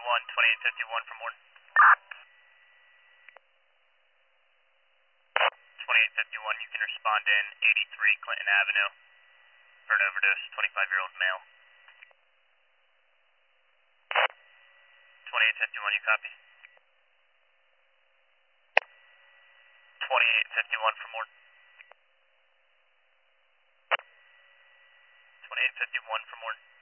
2851 from Warden. 2851, you can respond in 83 Clinton Avenue for an overdose, 25-year-old male. 2851, you copy? 2851 from Warden. 2851 from Warden.